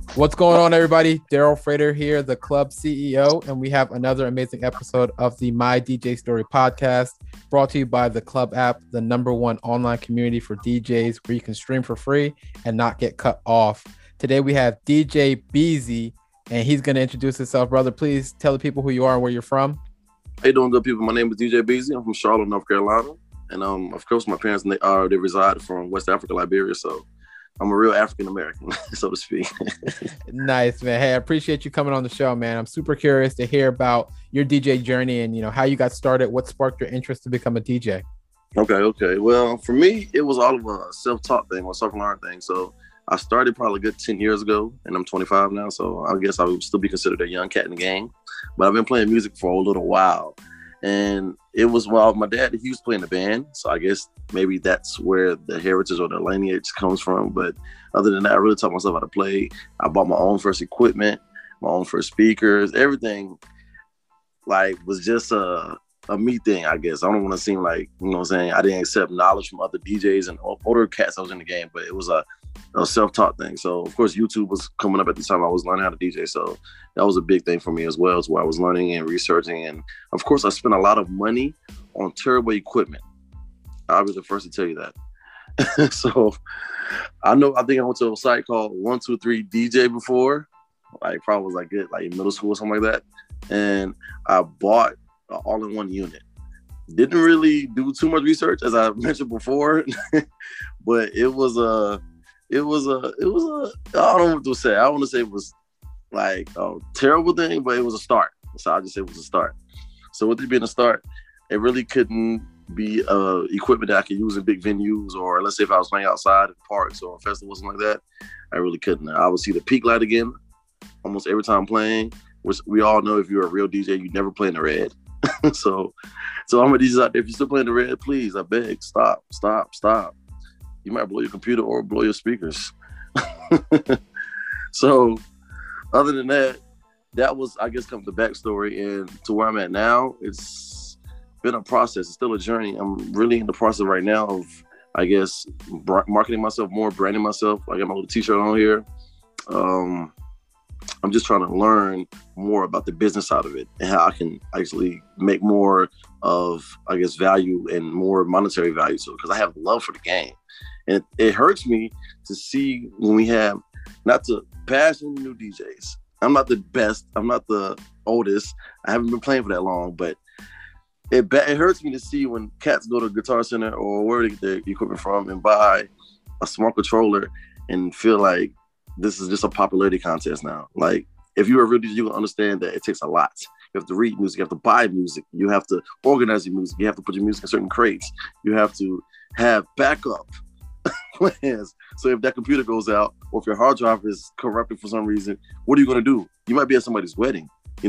What's going on, everybody? Daryl Frater here, the club CEO, and we have another amazing episode of the My DJ Story podcast, brought to you by the Club app, the #1 online community for DJs where you can stream for free and not get cut off. Today we have DJ Beezy, and he's going to introduce himself. Brother, please tell the people who you are and where you're from. How you doing, good people? My name is DJ Beezy. I'm from Charlotte, North Carolina, and of course, my parents they reside from West Africa, Liberia, so I'm a real African American, so to speak. Nice, man. Hey, I appreciate you coming on the show, man. I'm super curious to hear about your DJ journey and how you got started. What sparked your interest to become a DJ? Okay. Well, for me, it was all of a self-taught thing or self-learned thing. So I started probably a good 10 years ago, and I'm 25 now, so I guess I would still be considered a young cat in the game. But I've been playing music for a little while. And it was while my dad, he was playing the band. So I guess maybe that's where the heritage or the lineage comes from. But other than that, I really taught myself how to play. I bought my own first equipment, my own first speakers, everything was just a me thing, I guess. I don't want to seem like, what I'm saying, I didn't accept knowledge from other DJs and older cats I was in the game, but it was a self-taught thing. So of course YouTube was coming up at the time I was learning how to DJ, so that was a big thing for me as well, is where I was learning and researching. And of course I spent a lot of money on terrible equipment. I'll be the first to tell you that. So I think I went to a site called 123 DJ before, probably was in middle school or something like that, and I bought an all-in-one unit. Didn't really do too much research, as I mentioned before, but it was a I don't know what to say. I don't want to say it was a terrible thing, but it was a start. So I just say it was a start. So with it being a start, it really couldn't be equipment that I could use in big venues, or let's say if I was playing outside in parks or festivals, something like that, I really couldn't. I would see the peak light again almost every time playing, which we all know if you're a real DJ, you never play in the red. So I'm a DJ out there. If you're still playing the red, please, I beg, stop. You might blow your computer or blow your speakers. So other than that was, I guess, the backstory. And to where I'm at now, it's been a process. It's still a journey. I'm really in the process right now of, I guess, marketing myself more, branding myself. I got my little t-shirt on here. I'm just trying to learn more about the business side of it and how I can actually make more of, I guess, value and more monetary value. So, because I have love for the game. And it hurts me to see when we have, not to bash any new DJs. I'm not the best. I'm not the oldest. I haven't been playing for that long, but it hurts me to see when cats go to Guitar Center or where they get their equipment from and buy a smart controller and feel like this is just a popularity contest now. If you're a real DJ, you can understand that it takes a lot. You have to read music, you have to buy music, you have to organize your music, you have to put your music in certain crates, you have to have backup plans. So if that computer goes out, or if your hard drive is corrupted for some reason, what are you going to do? You might be at somebody's wedding,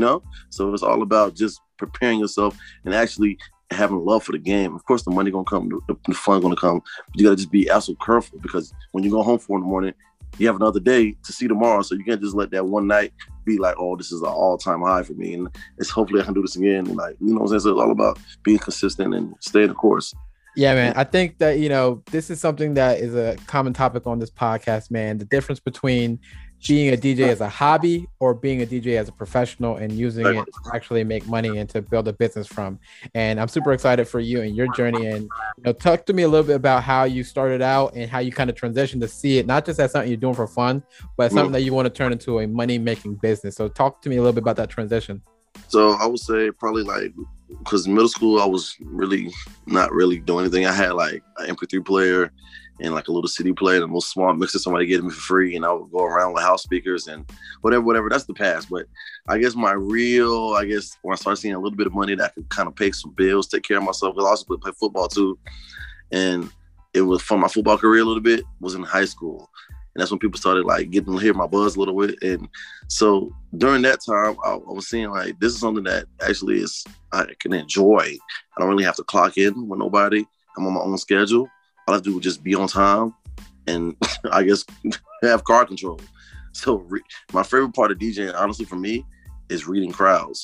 So it's all about just preparing yourself and actually having love for the game. Of course, the money going to come, the fun going to come, but you got to just be absolutely careful, because when you go home 4 a.m, you have another day to see tomorrow. So you can't just let that one night be like, oh, this is an all-time high for me, and it's hopefully I can do this again. And what I'm saying? So it's all about being consistent and staying the course. Yeah, man. I think that, this is something that is a common topic on this podcast, man. The difference between being a DJ as a hobby or being a DJ as a professional and using it to actually make money and to build a business from. And I'm super excited for you and your journey. And talk to me a little bit about how you started out and how you kind of transitioned to see it, not just as something you're doing for fun, but as something that you want to turn into a money-making business. So talk to me a little bit about that transition. So I would say probably because in middle school, I was really not really doing anything. I had an MP3 player and a little CD player and a little small mixer somebody gave me for free. And I would go around with house speakers and whatever. That's the past. But I guess when I started seeing a little bit of money that I could kind of pay some bills, take care of myself, because I also play football too. And it was from my football career a little bit, was in high school. And that's when people started getting to hear my buzz a little bit. And so during that time, I was seeing this is something that actually I can enjoy. I don't really have to clock in with nobody. I'm on my own schedule. All I have to do is just be on time and I guess have car control. So my favorite part of DJing, honestly, for me, is reading crowds.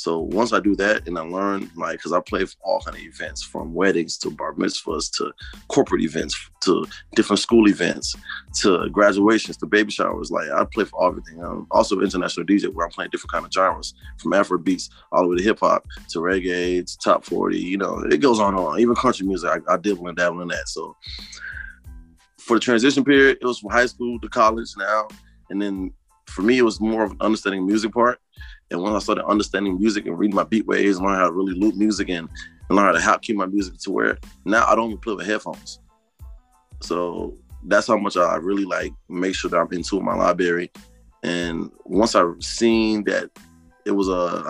So once I do that and I learn, like, because I play for all kind of events, from weddings to bar mitzvahs to corporate events to different school events to graduations to baby showers. Like, I play for everything. I'm also an international DJ where I'm playing different kind of genres, from Afro beats all the way to hip hop to reggae to top 40. You know, it goes on and on. Even country music, I dibble and dabble in that. So for the transition period, it was from high school to college now. And then for me, it was more of an understanding music part. And when I started understanding music and reading my beat waves, learn how to really loop music and learn how to keep my music to where now I don't even play with headphones. So that's how much I really like make sure that I'm into my library. And once I seen that it was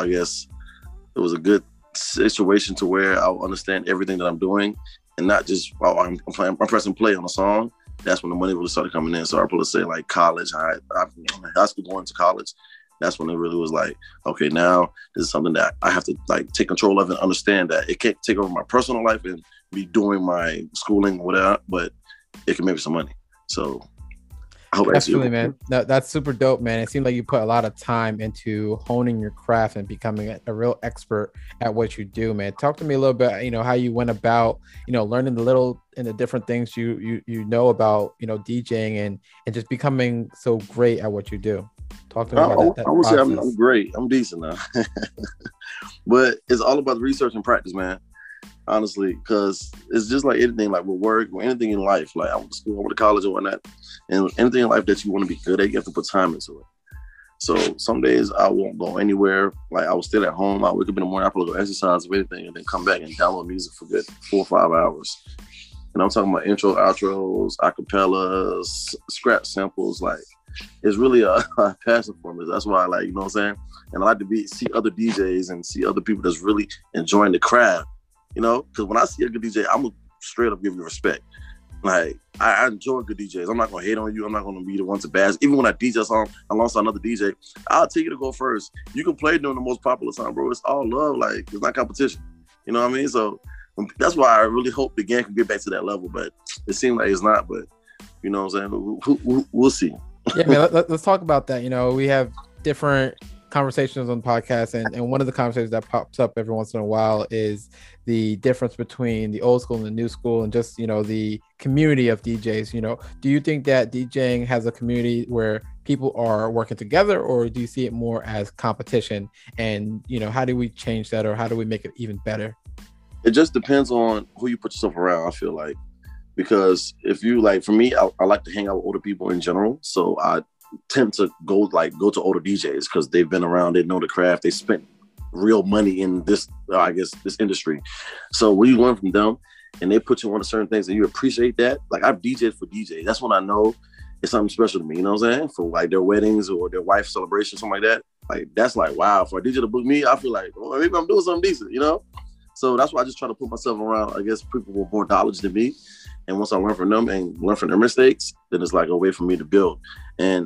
it was a good situation to where I'll understand everything that I'm doing and not just, I'm pressing play on a song. That's when the money really started coming in. So I probably say like college, high school going to college. That's when it really was like, okay, now this is something that I have to like take control of and understand that it can't take over my personal life and be doing my schooling or whatever, but it can make me some money. So I hope definitely, man. That's super dope, man. It seems like you put a lot of time into honing your craft and becoming a real expert at what you do, man. Talk to me a little bit, how you went about, learning the different things you know about, DJing and just becoming so great at what you do. Talk to me about that. I would say I'm great. I'm decent now. But it's all about the research and practice, man. Honestly, because it's just like anything, like with work or anything in life. Like I went to school, I went to college or whatnot. And anything in life that you want to be good at, you have to put time into it. So some days I won't go anywhere. Like I will stay at home. I wake up in the morning, I probably go exercise or anything, and then come back and download music for good 4 or 5 hours. And I'm talking about intro, outros, acapellas, scratch samples. Like it's really a passion for me. That's why I like, you know what I'm saying? And I like to see other DJs and see other people that's really enjoying the craft, because when I see a good DJ, I'm gonna straight up give you respect. Like I enjoy good DJs. I'm not gonna hate on you. I'm not gonna be the one to bash. Even when I DJ a song alongside another DJ, I'll tell you to go first. You can play during the most popular song, bro. It's all love. Like it's not competition. You know what I mean? So that's why I really hope the game can get back to that level. But it seems like it's not. But you know what I'm saying? We'll see. Yeah, man. Let's talk about that. We have different conversations on the podcast, and one of the conversations that pops up every once in a while is the difference between the old school and the new school, and just the community of DJs. Do you think that DJing has a community where people are working together, or do you see it more as competition? And how do we change that, or how do we make it even better? It just depends on who you put yourself around, I feel like. Because if you like, for me, I like to hang out with older people in general. So I tend to go to older DJs because they've been around, they know the craft, they spent real money in this, this industry. So when you learn from them and they put you on certain things and you appreciate that, like I've DJed for DJs. That's when I know it's something special to me, you know what I'm saying? For like their weddings or their wife celebration, something like that. Like that's like, wow, for a DJ to book me, I feel like, well, maybe I'm doing something decent, So that's why I just try to put myself around, people with more knowledge than me. And once I learn from them and learn from their mistakes, then it's like a way for me to build. And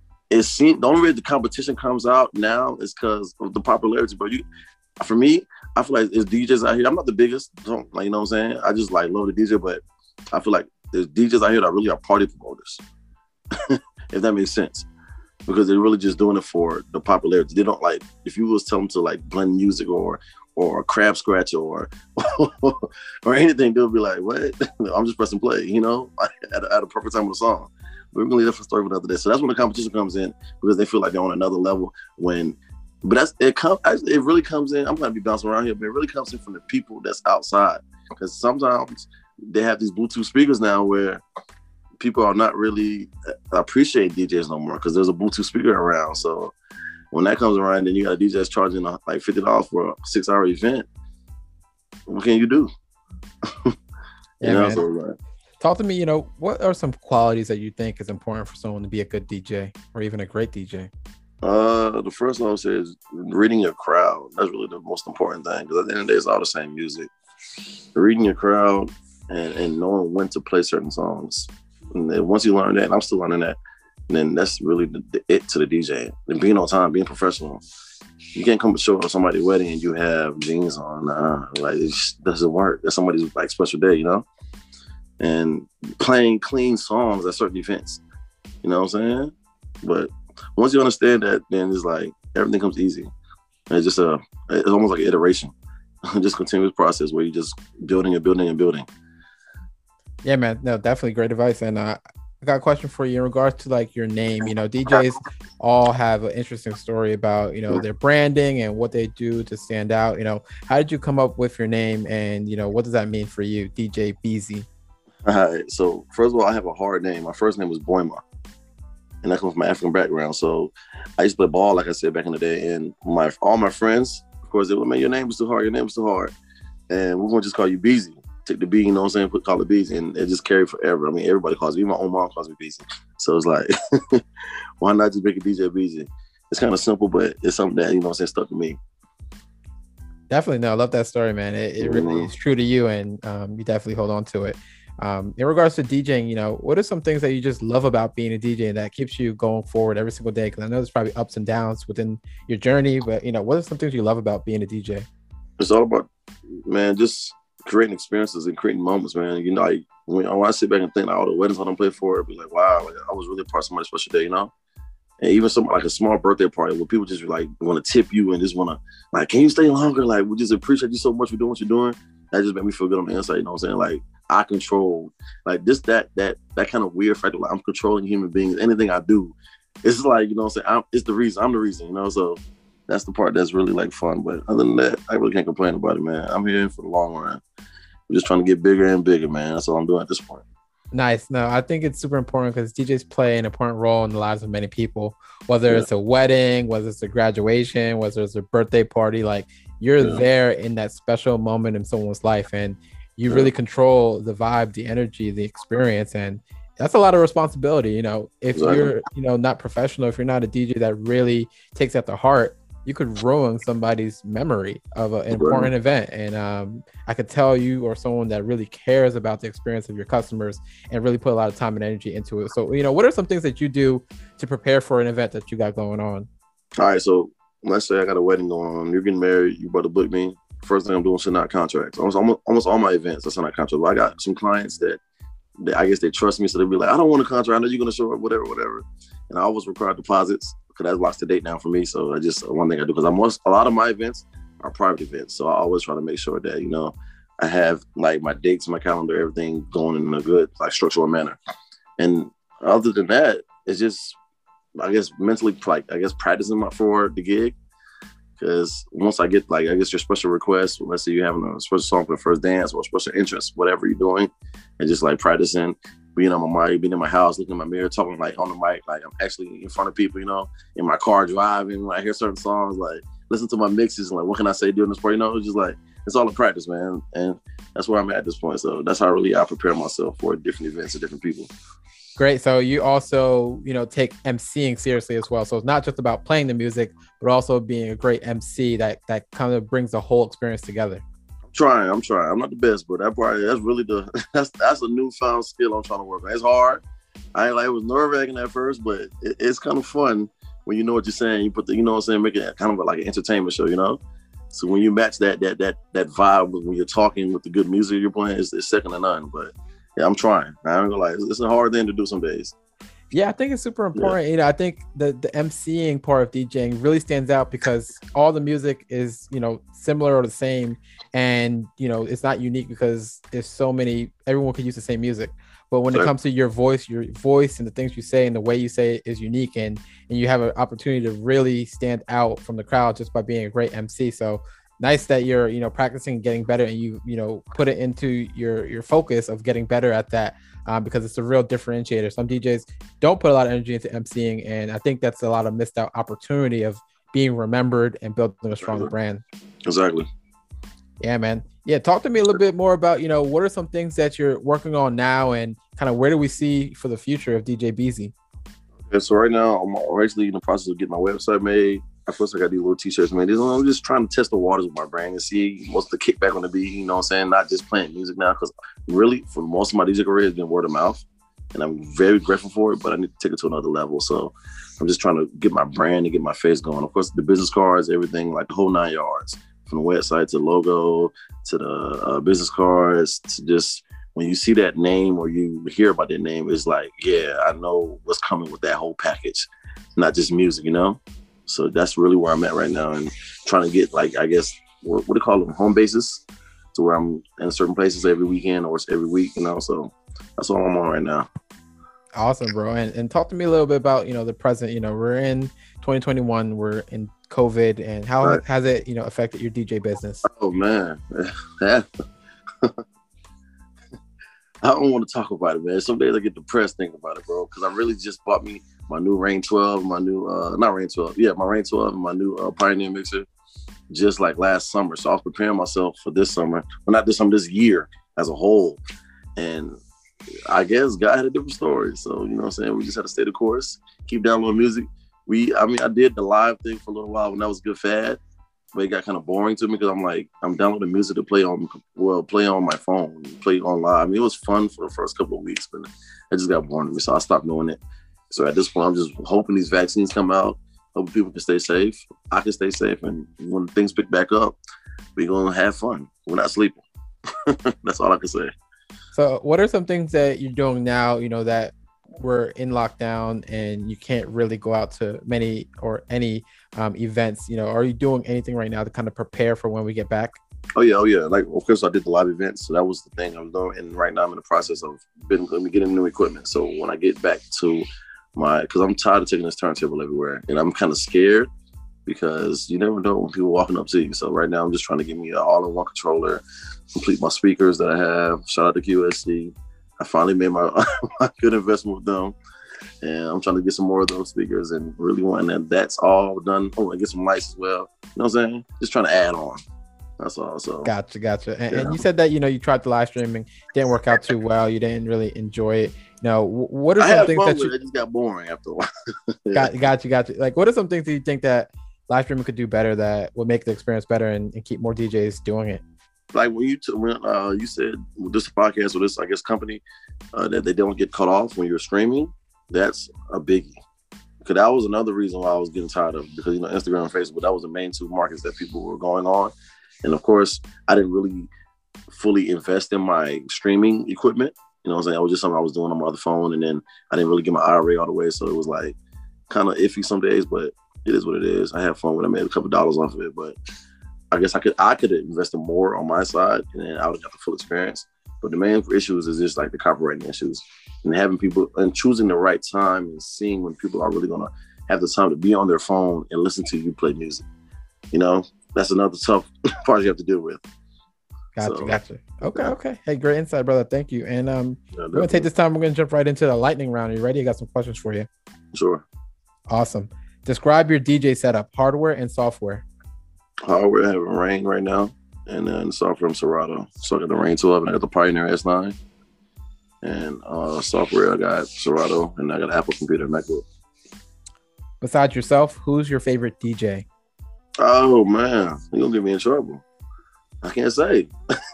the only way the competition comes out now is because of the popularity. But for me, I feel like there's DJs out here. I'm not the biggest, you know what I'm saying? I just love the DJ, but I feel like there's DJs out here that really are party promoters, if that makes sense. Because they're really just doing it for the popularity. They don't if you was tell them to blend music or crab scratch or anything, they'll be like, what? I'm just pressing play, at a perfect time of the song. But we're really different story for another day. So that's when the competition comes in, because they feel like they're on another level. It really comes in. I'm gonna be bouncing around here, but it really comes in from the people that's outside. Because sometimes they have these Bluetooth speakers now where people are not really appreciate DJs no more because there's a Bluetooth speaker around. So when that comes around, then you got a DJ that's charging like $50 for a 6-hour event. What can you do? Talk to me, what are some qualities that you think is important for someone to be a good DJ or even a great DJ? The first one I would say is reading your crowd. That's really the most important thing, because at the end of the day, it's all the same music. Reading your crowd and knowing when to play certain songs. And then once you learn that, and I'm still learning that, then that's really it to the DJ. And being on time, being professional. You can't come to show up somebody's wedding and you have jeans on. It just doesn't work. That's somebody's special day, And playing clean songs at certain events. You know what I'm saying? But once you understand that, then it's like everything comes easy. And it's almost like an iteration, just continuous process where you just building and building and building. Yeah, man. No, definitely great advice. And I got a question for you in regards to like your name. You know, DJs all have an interesting story about, you know, their branding and what they do to stand out. You know, how did you come up with your name, and, you know, what does that mean for you, DJ Beezy? All right. So first of all, I have a hard name. My first name was Boima, and that comes from my African background. So I used to play ball, like I said, back in the day, and all my friends, of course, they were, man, your name is too hard. Your name is too hard, and we're gonna just call you Beezy. Take the B, you know what I'm saying? Call it Beezy, and it just carried forever. I mean, everybody calls me. Even my own mom calls me Beezy. So it's like, why not just make it DJ Beezy? It's kind of simple, but it's something that, you know what I'm saying, stuck to me. Definitely. No, I love that story, man. It really is true to you, and you definitely hold on to it. In regards to DJing, you know, what are some things that you just love about being a DJ that keeps you going forward every single day? Because I know there's probably ups and downs within your journey, but, you know, what are some things you love about being a DJ? It's all about, man, just creating experiences and creating moments, man. You know, like when I sit back and think like all the weddings I don't play for, I'd be like, wow, like, I was really a part of somebody's special day, you know? And even something like a small birthday party where people just like want to tip you and just want to, like, can you stay longer? Like, we just appreciate you so much for doing what you're doing. That just made me feel good on the inside, you know what I'm saying? Like, I control, like, this, that kind of weird factor, like, I'm controlling human beings. Anything I do, it's like, you know what I'm saying? It's the reason, I'm the reason, you know? So that's the part that's really, like, fun. But other than that, I really can't complain about it, man. I'm here for the long run. We're just trying to get bigger and bigger, man. That's all I'm doing at this point. Nice. No, I think it's super important because DJs play an important role in the lives of many people, whether it's a wedding, whether it's a graduation, whether it's a birthday party. Like, you're there in that special moment in someone's life, and you really control the vibe, the energy, the experience. And that's a lot of responsibility. You know, if you're, you know, not professional, if you're not a DJ that really takes that to heart, you could ruin somebody's memory of an important event. And I could tell you are someone that really cares about the experience of your customers and really put a lot of time and energy into it. So, you know, what are some things that you do to prepare for an event that you got going on? All right. So let's say I got a wedding going on. You're getting married. You about to book me. First thing I'm doing is sending out contracts. Almost all my events, I send out contracts. But I got some clients that I guess they trust me. So they'll be like, I don't want a contract. I know you're going to show up, whatever. And I always require deposits, because that locks the date down for me. So I just, one thing I do, because a lot of my events are private events. So I always try to make sure that, you know, I have like my dates, my calendar, everything going in a good, like, structural manner. And other than that, it's just, I guess, mentally, like, I guess, practicing for the gig. Because once I get, like, I guess, your special request, let's say you're having a special song for the first dance or a special interest, whatever you're doing, and just like practicing, being on my mic, being in my house, looking in my mirror, talking like on the mic, like I'm actually in front of people, you know, in my car driving, like, I hear certain songs, like, listen to my mixes, and like, what can I say during this part, you know? It's just like, it's all a practice, man. And that's where I'm at this point. So that's how I prepare myself for different events and different people. Great. So you also, you know, take MCing seriously as well. So it's not just about playing the music, but also being a great MC that kind of brings the whole experience together. I'm trying. I'm not the best, but that's really that's a newfound skill I'm trying to work on. It's hard. I ain't like, it was nerve-wracking at first, but it's kind of fun when you know what you're saying. You put you know what I'm saying, make it kind of like an entertainment show, you know? So when you match that vibe when you're talking with the good music you're playing, it's second to none. But yeah, I'm trying. I ain't gonna lie. It's a hard thing to do some days. Yeah, I think it's super important. Yeah. You know, I think the MCing part of DJing really stands out because all the music is, you know, similar or the same. And, you know, it's not unique because there's so many, everyone can use the same music. But when it comes to your voice and the things you say and the way you say it is unique, and you have an opportunity to really stand out from the crowd just by being a great MC. So nice that you're, you know, practicing and getting better, and you know, put it into your focus of getting better at that, because it's a real differentiator. Some DJs don't put a lot of energy into MCing, and I think that's a lot of missed out opportunity of being remembered and building a stronger brand. Exactly. Yeah, man. Yeah, talk to me a little bit more about, you know, what are some things that you're working on now, and kind of where do we see for the future of DJ Beezy? Okay, so right now I'm actually in the process of getting my website made. First, I got these little t-shirts made. I'm just trying to test the waters with my brand and see what's the kickback going to be, you know what I'm saying? Not just playing music now, because really, for most of my DJ career, it's been word of mouth, and I'm very grateful for it, but I need to take it to another level. So I'm just trying to get my brand and get my face going. Of course, the business cards, everything, like the whole 9 yards, from the website to the logo to the business cards, to just when you see that name or you hear about that name, it's like, yeah, I know what's coming with that whole package, not just music, you know? So that's really where I'm at right now, and trying to get like, I guess, what do you call them, home bases, to where I'm in certain places every weekend or every week, So that's all I'm on right now. Awesome, bro. And talk to me a little bit about, the present. We're in 2021, we're in COVID, and how has it, affected your DJ business? Oh man, I don't want to talk about it, man. Some days I get depressed thinking about it, bro, because I really just bought me my new Rane 12, my new my Rane 12 and my new Pioneer mixer just like last summer. So I was preparing myself for this summer, well, not this summer, this year as a whole. And I guess God had a different story. So, you know what I'm saying? We just had to stay the course, keep downloading music. I did the live thing for a little while when that was a good fad, but it got kind of boring to me because I'm downloading music to play on my phone, play on live. It was fun for the first couple of weeks, but it just got boring to me. So I stopped doing it. So at this point, I'm just hoping these vaccines come out, hoping people can stay safe. I can stay safe. And when things pick back up, we're going to have fun. We're not sleeping. That's all I can say. So what are some things that you're doing now, that we're in lockdown and you can't really go out to many or any events? Are you doing anything right now to kind of prepare for when we get back? Oh yeah. Like, of course, I did the live events. So that was the thing I was doing. And right now I'm in the process of getting new equipment. So when I get back to because I'm tired of taking this turntable everywhere. And I'm kind of scared because you never know when people are walking up to you. So right now I'm just trying to get me an all-in-one controller, complete my speakers that I have. Shout out to QSC. I finally made my good investment with them. And I'm trying to get some more of those speakers and really wanting that. That's all done. Oh, I get some lights as well. You know what I'm saying? Just trying to add on. That's all. So Gotcha. And you said that, you tried the live streaming, didn't work out too well. You didn't really enjoy it. Now, what are some things that it just got boring after a while? Gotcha. Like, what are some things that you think that live streaming could do better that would make the experience better and keep more DJs doing it? Like when you said with this podcast or this, I guess, company that they don't get cut off when you're streaming, that's a biggie. Because that was another reason why I was getting tired of it, because Instagram and Facebook, that was the main two markets that people were going on. And of course, I didn't really fully invest in my streaming equipment. You know what I'm saying? It was just something I was doing on my other phone, and then I didn't really get my IRA all the way, so it was like kind of iffy some days, but it is what it is. I had fun when I made a couple dollars off of it, but I guess I could have invested more on my side, and then I would have got the full experience. But the main issues is just like the copywriting issues and having people and choosing the right time and seeing when people are really gonna have the time to be on their phone and listen to you play music. That's another tough part you have to deal with. Gotcha. Okay. Hey, great insight, brother. Thank you. And we're gonna take this time. We're gonna jump right into the lightning round. Are you ready? I got some questions for you. Sure. Awesome. Describe your DJ setup, hardware and software. Hardware, I have a Rane right now, and then software, I'm Serato. So I got the Rane 12 and I got the Pioneer S9. And software, I got Serato, and I got Apple computer, MacBook. Besides yourself, who's your favorite DJ? Oh man, you're gonna get me in trouble. I can't say.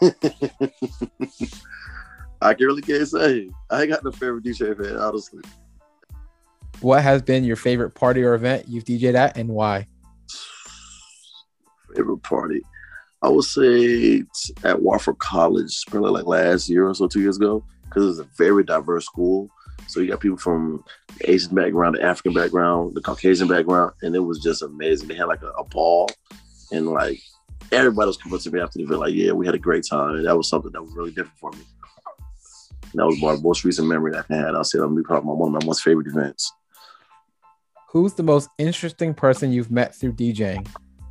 I really can't say. I ain't got no favorite DJ fan, honestly. What has been your favorite party or event you've DJ'd at, and why? Favorite party? I would say at Wofford College, probably like last year or so, 2 years ago, because it's a very diverse school. So you got people from the Asian background, the African background, the Caucasian background, and it was just amazing. They had like a ball, and like everybody was coming to me after the event, like, yeah, we had a great time. And that was something that was really different for me. And that was my most recent memory that I had. I'll say that'll be probably one of my most favorite events. Who's the most interesting person you've met through DJing?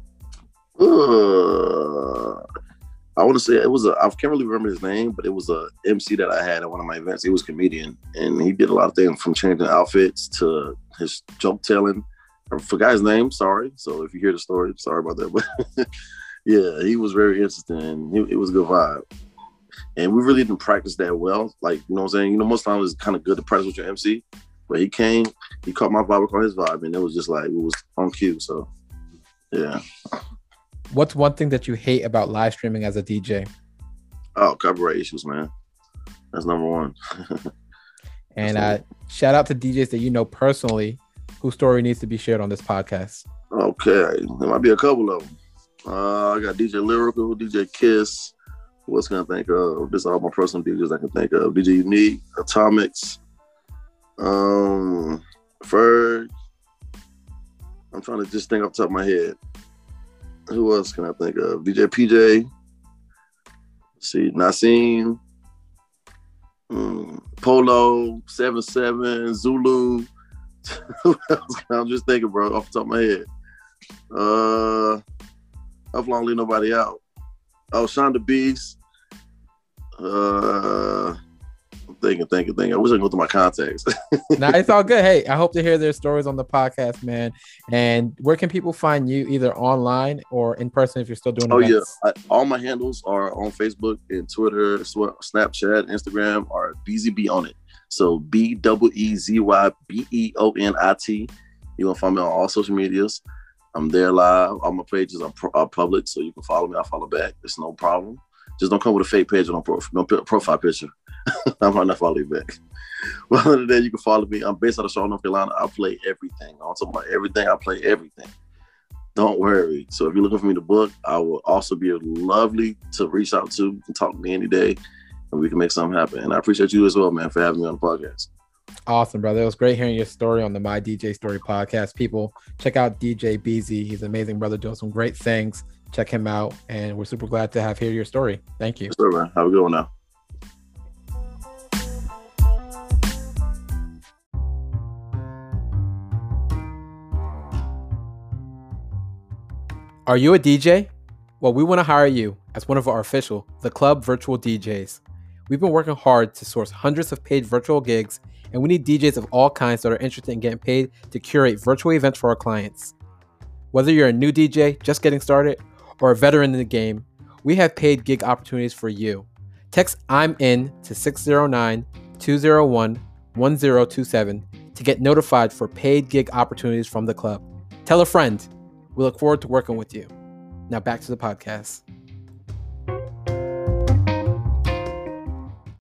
I want to say I can't really remember his name, but it was a MC that I had at one of my events. He was a comedian, and he did a lot of things from changing outfits to his joke telling. I forgot his name, sorry. So if you hear the story, sorry about that. But yeah, he was very interesting. It was a good vibe. And we really didn't practice that well. Like, you know what I'm saying? Most times it's kind of good to practice with your MC. But he came, he caught my vibe, caught his vibe, and it was just like, it was on cue. So, yeah. What's one thing that you hate about live streaming as a DJ? Oh, copyright issues, man. That's number one. And shout out to DJs that you know personally whose story needs to be shared on this podcast. Okay. There might be a couple of them. I got DJ Lyrical, DJ Kiss. Who else can I think of? This are all my personal DJs I can think of. DJ Unique, Atomics, Ferg. I'm trying to just think off the top of my head. Who else can I think of? DJ PJ. Let's see, Nassim. Polo, 7-7, Zulu. Who else? I'm just thinking, bro, off the top of my head. I've long leave nobody out. Oh, Shonda Beast. I'm thinking. I wish I could go through my contacts. Nah, it's all good. Hey, I hope to hear their stories on the podcast, man. And where can people find you, either online or in person, if you're still doing events? Yeah, all my handles are on Facebook and Twitter, Snapchat, Instagram are BZB on it. So BEEZYBEONIT. You're gonna find me on all social medias. I'm there live. All my pages are public, so you can follow me. I'll follow back. It's no problem. Just don't come with a fake page or no profile picture. I'm not follow you back. Well, other than that, you can follow me. I'm based out of Charlotte, North Carolina. I play everything. I'm talking about everything. I play everything. Don't worry. So if you're looking for me to book, I will also be lovely to reach out to. You can talk to me any day, and we can make something happen. And I appreciate you as well, man, for having me on the podcast. Awesome, brother. It was great hearing your story on the My DJ Story podcast. People, check out DJ BZ. He's an amazing brother doing some great things. Check him out, and we're super glad to hear your story. Thank you. Sure, man. Have a good one now. Are you a DJ? Well, we want to hire you as one of our official The Club virtual DJs. We've been working hard to source hundreds of paid virtual gigs, and we need DJs of all kinds that are interested in getting paid to curate virtual events for our clients. Whether you're a new DJ just getting started or a veteran in the game, we have paid gig opportunities for you. Text I'm in to 609-201-1027 to get notified for paid gig opportunities from the club. Tell a friend. We look forward to working with you. Now back to the podcast.